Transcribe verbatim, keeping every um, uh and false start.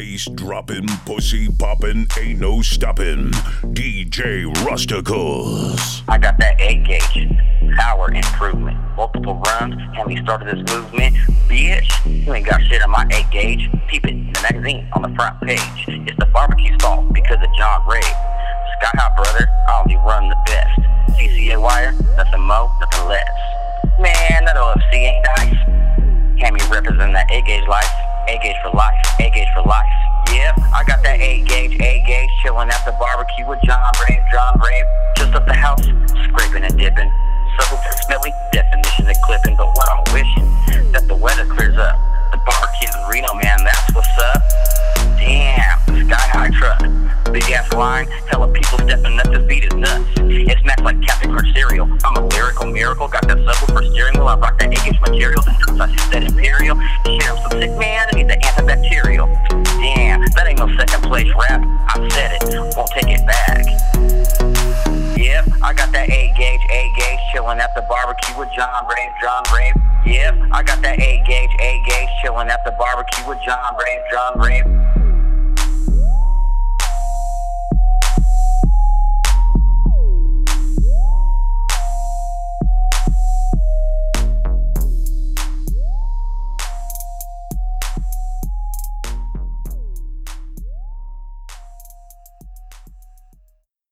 bass dropping, pussy popping, ain't no stopping. D J Rusticles. I got that eight gauge, power improvement, multiple runs, and we started this movement. Bitch, you ain't got shit on my eight gauge. Peep it in the magazine on the front page. It's the barbecue's fault because of John Ray. Sky High brother, I only run the best. C C A wire, nothing more, nothing less. Man, that O F C ain't nice. Hammy representing that eight gauge life. eight gauge for life, eight gauge for life. Yeah, I got that eight gauge, eight gauge, chilling at the barbecue with John Rave, John Rave. Just up the house, scraping and dipping. Subtle smelly, definition of clipping. But what I'm wishing, that the weather clears up. The barbecue's in Reno, man, that's what's up. Damn, Sky High truck. Big ass line, hella people stepping up, this beat is nuts. It smacks like Captain Crunch cereal. I'm a lyrical miracle, got that subwoofer steering wheel. I rock that eight gauge material, since I see that Imperial. Shit, I'm so sick, man, I need the antibacterial. Damn, that ain't no second place rap. I said it, won't take it back. Yeah, I got that eight gauge, eight gauge, chilling at the barbecue with John Rave, John Rave. Yeah, I got that eight gauge, eight gauge, chilling at the barbecue with John Rave, John Rave.